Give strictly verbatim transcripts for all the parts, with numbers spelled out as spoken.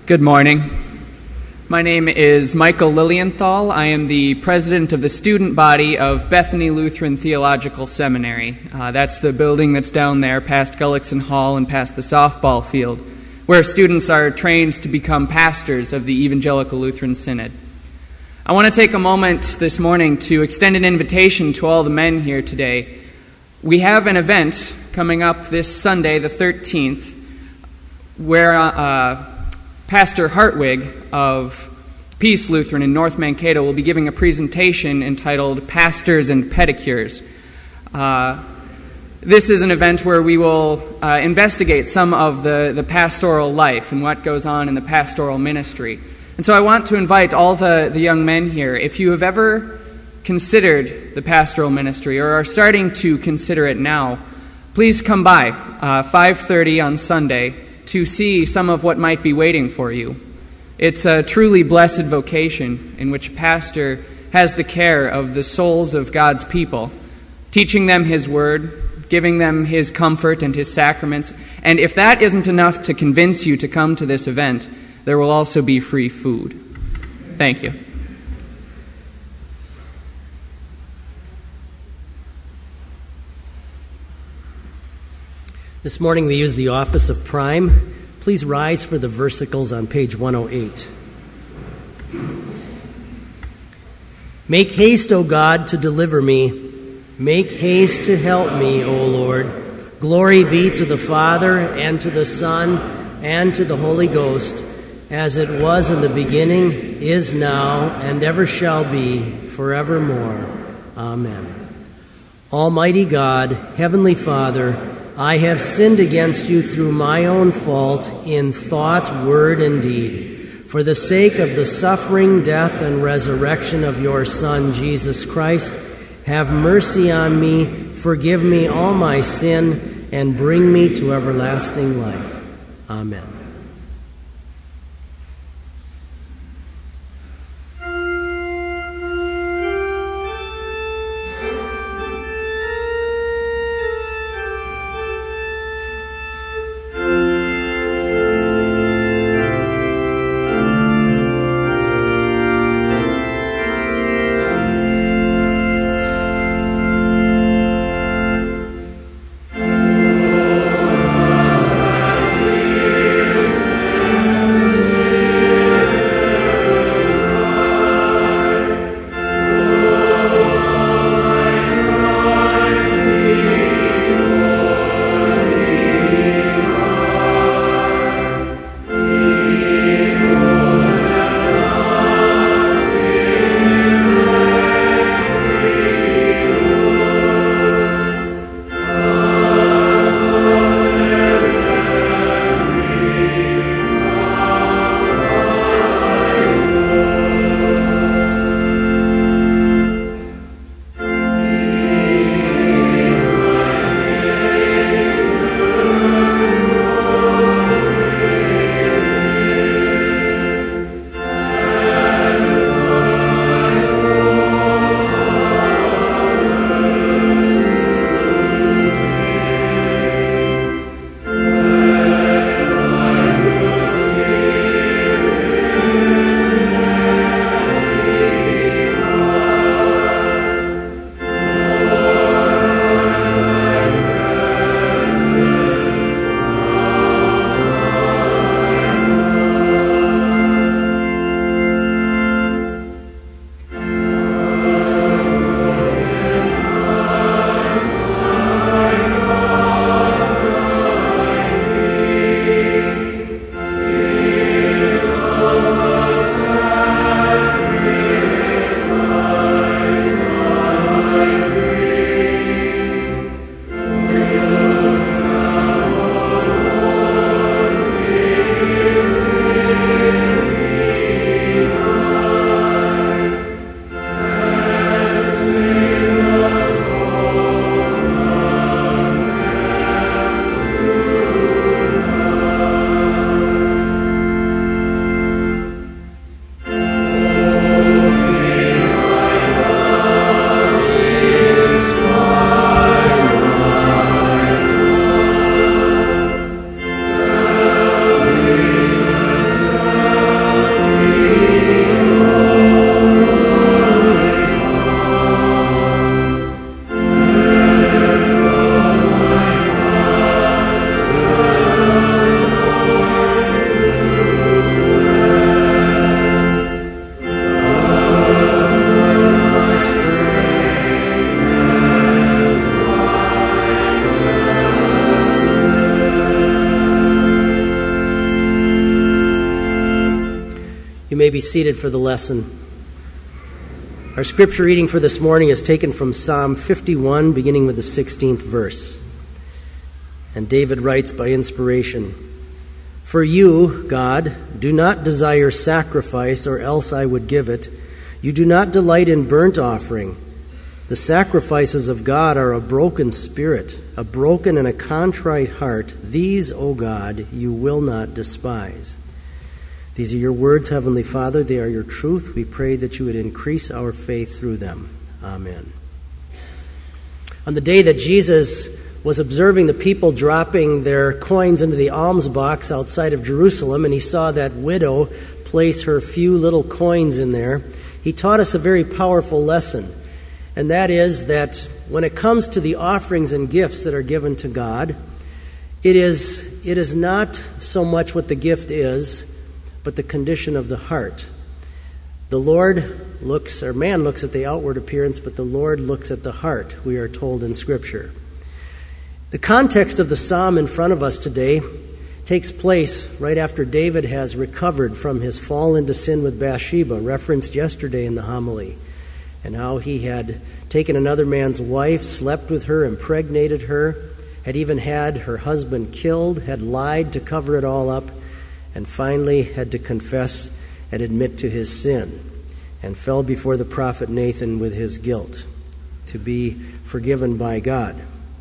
Good morning. My name is Michael Lilienthal. I am the president of the student body of Bethany Lutheran Theological Seminary. Uh, that's the building that's down there past Gullickson Hall and past the softball field, where students are trained to become pastors of the Evangelical Lutheran Synod. I want to take a moment this morning to extend an invitation to all the men here today. We have an event coming up this Sunday, the thirteenth, where uh, Pastor Hartwig of Peace Lutheran in North Mankato will be giving a presentation entitled Pastors and Pedicures. Uh, this is an event where we will uh, investigate some of the, the pastoral life and what goes on in the pastoral ministry. And so I want to invite all the, the young men here, if you have ever considered the pastoral ministry or are starting to consider it now, please come by uh, five thirty on Sunday to see some of what might be waiting for you. It's a truly blessed vocation in which a pastor has the care of the souls of God's people, teaching them His Word, giving them His comfort and His sacraments. And if that isn't enough to convince you to come to this event, there will also be free food. Thank you. This morning we use the office of prime. Please rise for the versicles on page one oh eight. Make haste, O God, to deliver me. Make haste to help me, O Lord. Glory be to the Father, and to the Son, and to the Holy Ghost, as it was in the beginning, is now, and ever shall be, forevermore. Amen. Almighty God, Heavenly Father, I have sinned against you through my own fault in thought, word, and deed. For the sake of the suffering, death, and resurrection of your Son, Jesus Christ, have mercy on me, forgive me all my sin, and bring me to everlasting life. Amen. Oh, You may be seated for the lesson. Our scripture reading for this morning is taken from Psalm fifty-one, beginning with the sixteenth verse. And David writes by inspiration, "For you, God, do not desire sacrifice, or else I would give it. You do not delight in burnt offering. The sacrifices of God are a broken spirit, a broken and a contrite heart. These, O God, you will not despise." These are your words, Heavenly Father. They are your truth. We pray that you would increase our faith through them. Amen. On the day that Jesus was observing the people dropping their coins into the alms box outside of Jerusalem, and he saw that widow place her few little coins in there, he taught us a very powerful lesson. And that is that when it comes to the offerings and gifts that are given to God, it is, it is not so much what the gift is, but the condition of the heart. The Lord looks, or man looks at the outward appearance, but the Lord looks at the heart, we are told in Scripture. The context of the psalm in front of us today takes place right after David has recovered from his fall into sin with Bathsheba, referenced yesterday in the homily, and how he had taken another man's wife, slept with her, impregnated her, had even had her husband killed, had lied to cover it all up, and finally had to confess and admit to his sin, and fell before the prophet Nathan with his guilt to be forgiven by God.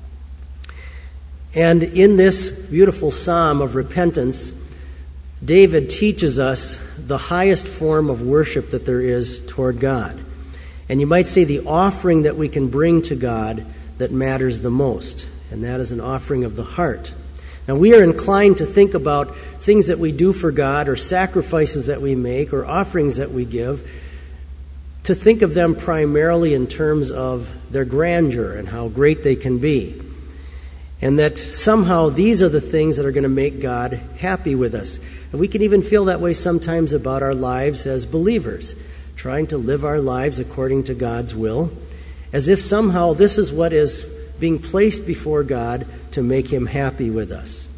And in this beautiful psalm of repentance, David teaches us the highest form of worship that there is toward God. And you might say the offering that we can bring to God that matters the most, and that is an offering of the heart. Now, we are inclined to think about things that we do for God, or sacrifices that we make, or offerings that we give, to think of them primarily in terms of their grandeur and how great they can be. And that somehow these are the things that are going to make God happy with us. And we can even feel that way sometimes about our lives as believers, trying to live our lives according to God's will, as if somehow this is what is being placed before God to make him happy with us.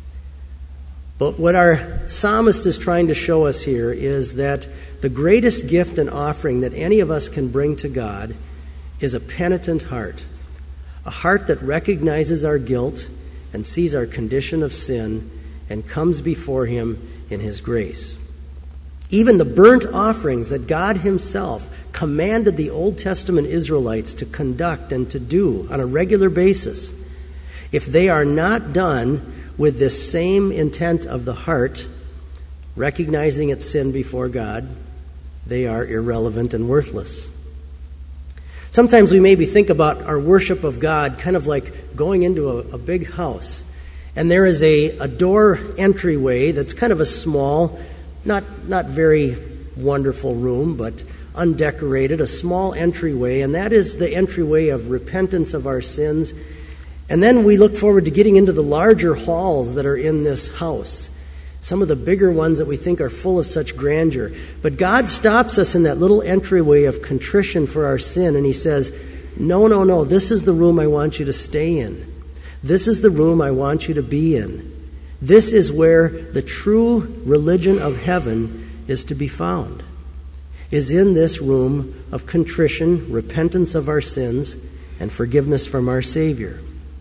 But what our psalmist is trying to show us here is that the greatest gift and offering that any of us can bring to God is a penitent heart, a heart that recognizes our guilt and sees our condition of sin and comes before him in his grace. Even the burnt offerings that God himself commanded the Old Testament Israelites to conduct and to do on a regular basis, if they are not done with this same intent of the heart, recognizing its sin before God, they are irrelevant and worthless. Sometimes we maybe think about our worship of God kind of like going into a, a big house, and there is a, a door entryway that's kind of a small, not, not very wonderful room, but undecorated, a small entryway, and that is the entryway of repentance of our sins. And then we look forward to getting into the larger halls that are in this house, some of the bigger ones that we think are full of such grandeur. But God stops us in that little entryway of contrition for our sin, and he says, no, no, no, this is the room I want you to stay in. This is the room I want you to be in. This is where the true religion of heaven is to be found, is in this room of contrition, repentance of our sins, and forgiveness from our Savior.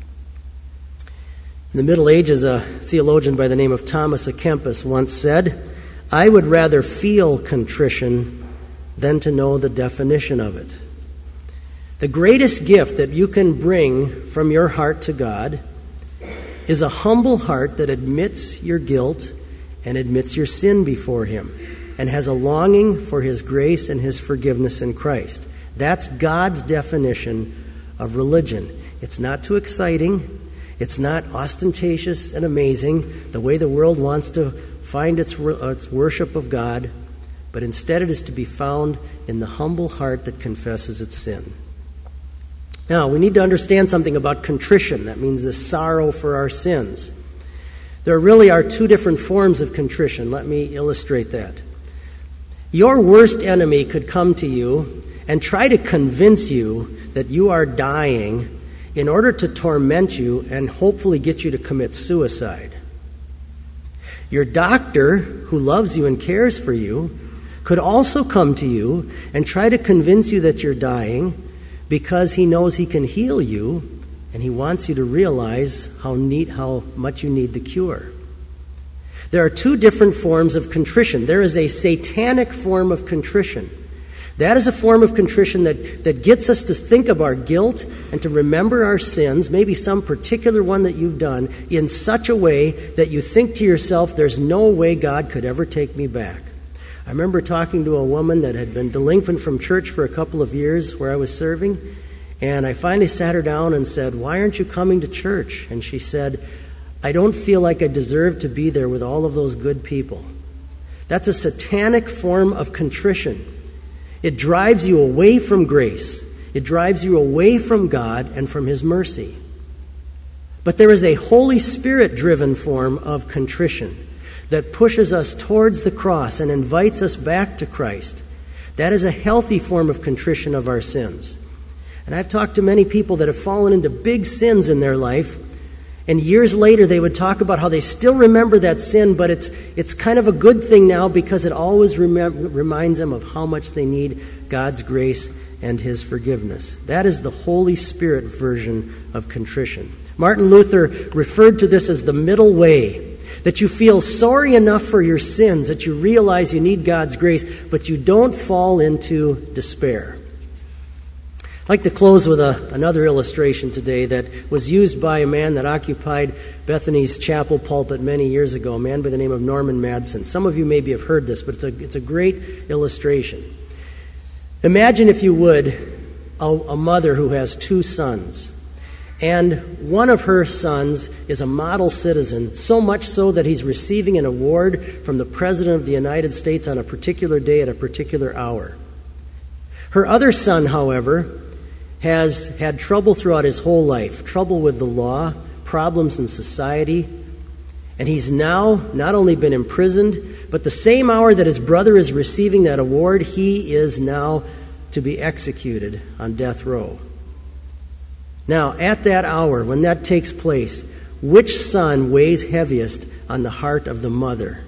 In the Middle Ages, a theologian by the name of Thomas à Kempis once said, "I would rather feel contrition than to know the definition of it." The greatest gift that you can bring from your heart to God is a humble heart that admits your guilt and admits your sin before him and has a longing for his grace and his forgiveness in Christ. That's God's definition of religion. It's not too exciting. It's not ostentatious and amazing, the way the world wants to find its, its worship of God, but instead it is to be found in the humble heart that confesses its sin. Now, we need to understand something about contrition. That means the sorrow for our sins. There really are two different forms of contrition. Let me illustrate that. Your worst enemy could come to you and try to convince you that you are dying in order to torment you and hopefully get you to commit suicide. Your doctor, who loves you and cares for you, could also come to you and try to convince you that you're dying because he knows he can heal you and he wants you to realize how need, how much you need the cure. There are two different forms of contrition. There is a satanic form of contrition. That is a form of contrition that, that gets us to think of our guilt and to remember our sins, maybe some particular one that you've done, in such a way that you think to yourself, there's no way God could ever take me back. I remember talking to a woman that had been delinquent from church for a couple of years where I was serving, and I finally sat her down and said, "Why aren't you coming to church?" And she said, "I don't feel like I deserve to be there with all of those good people." That's a satanic form of contrition. It drives you away from grace. It drives you away from God and from his mercy. But there is a Holy Spirit-driven form of contrition that pushes us towards the cross and invites us back to Christ. That is a healthy form of contrition of our sins. And I've talked to many people that have fallen into big sins in their life, and years later they would talk about how they still remember that sin, but it's it's kind of a good thing now because it always rem- reminds them of how much they need God's grace and his forgiveness. That is the Holy Spirit version of contrition. Martin Luther referred to this as the middle way, that you feel sorry enough for your sins that you realize you need God's grace, but you don't fall into despair. I'd like to close with a, another illustration today that was used by a man that occupied Bethany's chapel pulpit many years ago, a man by the name of Norman Madsen. Some of you maybe have heard this, but it's a, it's a great illustration. Imagine, if you would, a, a mother who has two sons. And one of her sons is a model citizen, so much so that he's receiving an award from the President of the United States on a particular day at a particular hour. Her other son, however, has had trouble throughout his whole life, trouble with the law, problems in society, and he's now not only been imprisoned, but the same hour that his brother is receiving that award, he is now to be executed on death row. Now, at that hour, when that takes place, which son weighs heaviest on the heart of the mother?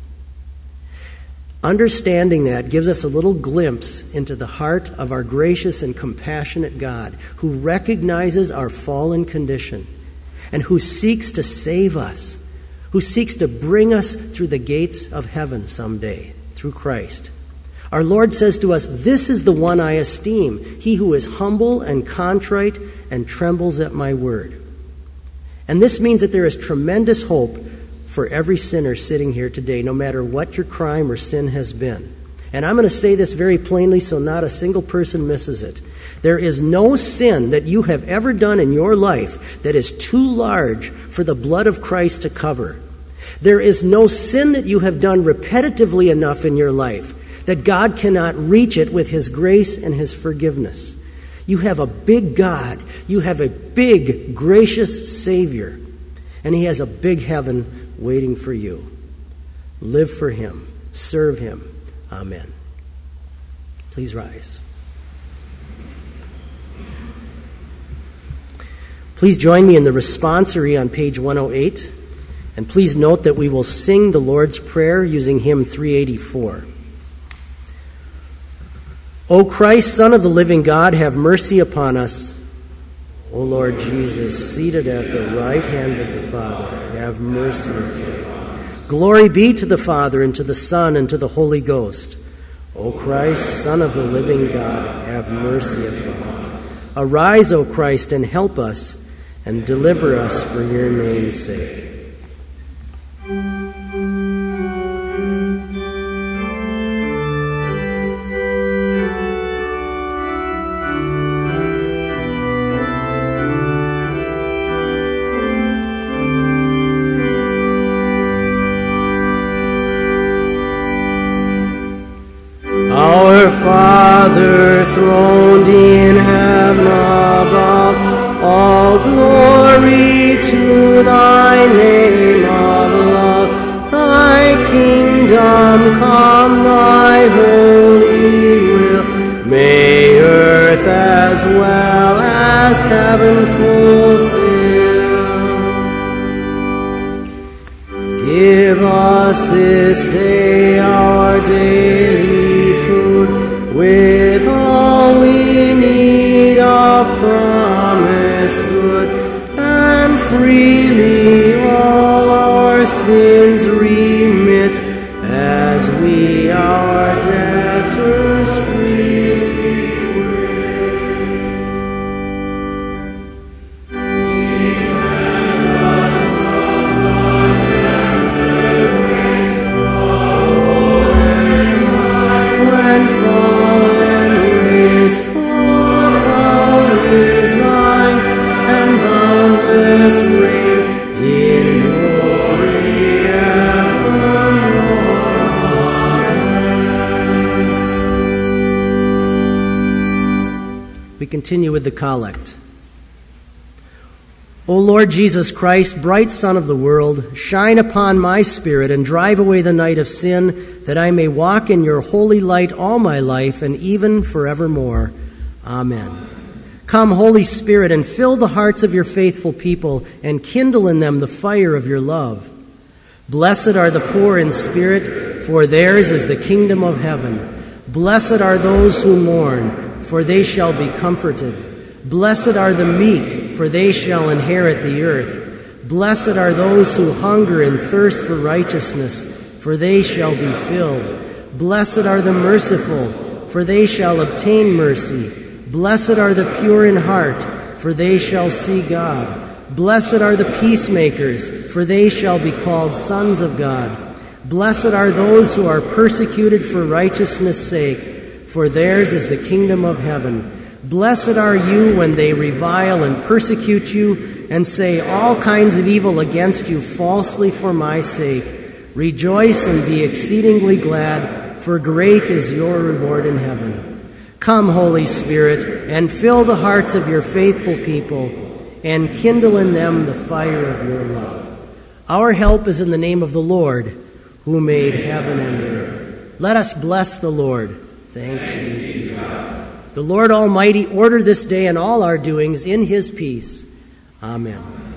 Understanding that gives us a little glimpse into the heart of our gracious and compassionate God, who recognizes our fallen condition and who seeks to save us, who seeks to bring us through the gates of heaven someday through Christ. Our Lord says to us, "This is the one I esteem, he who is humble and contrite and trembles at my word." And this means that there is tremendous hope for every sinner sitting here today, no matter what your crime or sin has been. And I'm going to say this very plainly so not a single person misses it. There is no sin that you have ever done in your life that is too large for the blood of Christ to cover. There is no sin that you have done repetitively enough in your life that God cannot reach it with his grace and his forgiveness. You have a big God. You have a big, gracious Savior. And he has a big heaven waiting for you. Live for him. Serve him. Amen. Please rise. Please join me in the responsory on page one oh eight. And please note that we will sing the Lord's Prayer using hymn three eighty-four. O Christ, Son of the living God, have mercy upon us. O Lord Jesus, seated at the right hand of the Father, have mercy upon us. Glory be to the Father, and to the Son, and to the Holy Ghost. O Christ, Son of the living God, have mercy upon us. Arise, O Christ, and help us, and deliver us for your name's sake. Father, throned in heaven above, all glory to thy name of love. Thy kingdom come, thy holy will, may earth as well as heaven fulfill. Give us this day our daily with all we need of promise good, and freely all our sins remit, as we our debtors freely when fallen raised, for all is thine, and boundless reign in glory evermore. We continue with the collect. O Lord Jesus Christ, bright Son of the world, shine upon my spirit and drive away the night of sin, that I may walk in your holy light all my life and even forevermore. Amen. Come, Holy Spirit, and fill the hearts of your faithful people and kindle in them the fire of your love. Blessed are the poor in spirit, for theirs is the kingdom of heaven. Blessed are those who mourn, for they shall be comforted. Blessed are the meek, for they shall inherit the earth. Blessed are those who hunger and thirst for righteousness, for they shall be filled. Blessed are the merciful, for they shall obtain mercy. Blessed are the pure in heart, for they shall see God. Blessed are the peacemakers, for they shall be called sons of God. Blessed are those who are persecuted for righteousness' sake, for theirs is the kingdom of heaven. Blessed are you when they revile and persecute you and say all kinds of evil against you falsely for my sake. Rejoice and be exceedingly glad, for great is your reward in heaven. Come, Holy Spirit, and fill the hearts of your faithful people, and kindle in them the fire of your love. Our help is in the name of the Lord, who made heaven and earth. Let us bless the Lord. Thanks be to God. The Lord Almighty order this day and all our doings in his peace. Amen.